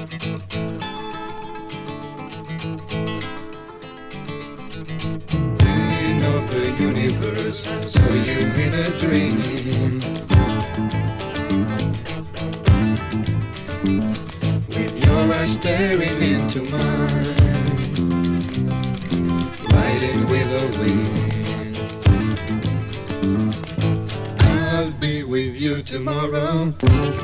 Dreaming of the universe, so you in a dream. With your eyes staring into mine, riding with the wind. I'll be with you tomorrow,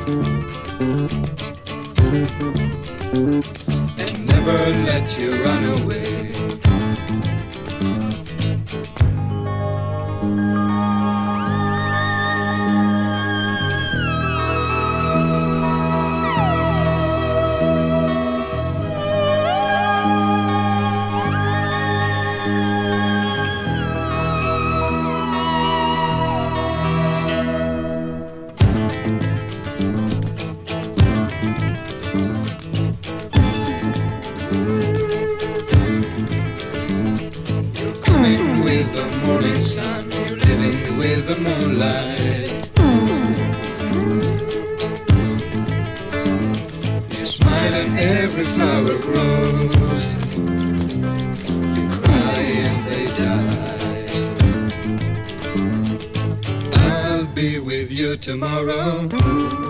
and never let you run away. With the morning sun, you're living with the moonlight. You smile and every flower grows. You cry and they die. I'll be with you tomorrow.